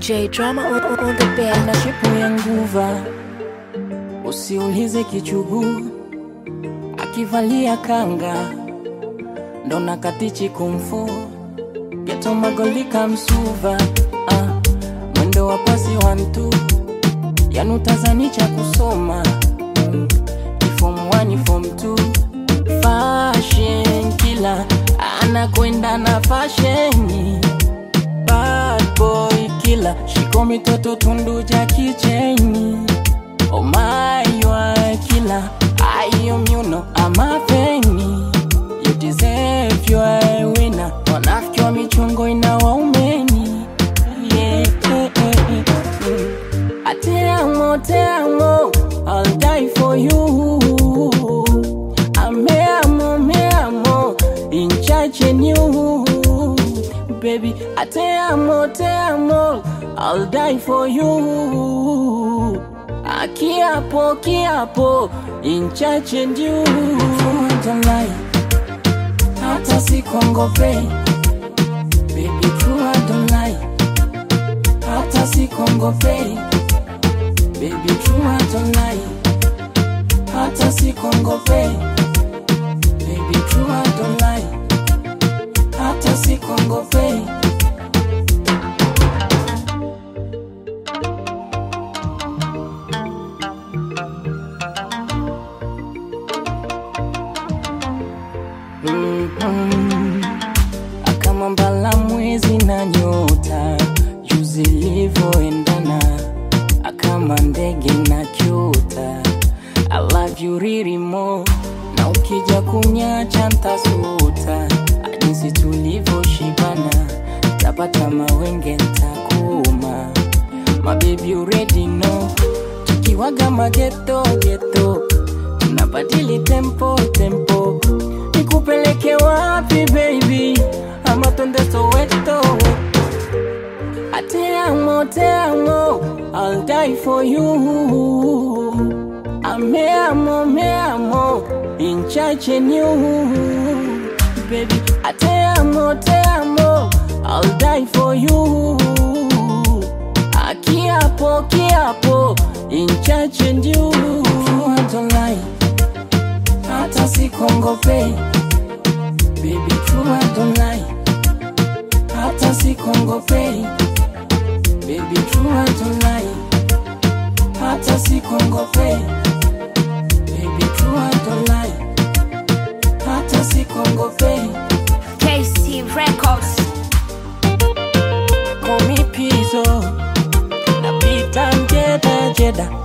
J Drama on the bed. Na shepu ya nguva, usiulize kichugu, akivalia kanga ndo nakatichi kumfu, geto magolika msuva, mwendo wa pasi 1-2, yanu tazani cha kusoma, form 1 form 2, fashion killer, anakwenda na fashion, bad boy killer, shikomi toto tundu Jackie Chan. Oh my, you are a killer, I am, you know, I'm a fan. You deserve, you are a winner. Wanafiki wa michongo ina waumeni. Yeah, te amo, I'll die for you. Me amo, in charge in you. Baby, te amo, I'll die for you. Kiapo, in charge and you. I don't lie, hata sikongope. Baby, true, I don't lie, hata sikongope. Baby, true, I don't lie, hata sikongope. Baby, true, I don't lie, hata sikongope. Kama mbala mwezi na nyota, juzi livoendana, kama ndege na kyota. I love you really more, na ukija kunyacha ntasuta, jinsi tulivo shibana, tapata mawenge ntakuma. My baby you already know, tukiwaga mageto, tunabadili tempo. Nikupeleke wapi baby, ama twende Soweto. Te amo, I'll die for you. Me amo, in charge in you. Baby, te amo, I'll die for you. Kiapo, in charge in you. I don't lie, hata sikongope. Baby, true, I don't lie, hata sikongope. Baby, true, I don't lie, hata sikongope. Baby, true, I don't lie, hata sikongope. KC Records. Call me Pizzo, na pita Jeda.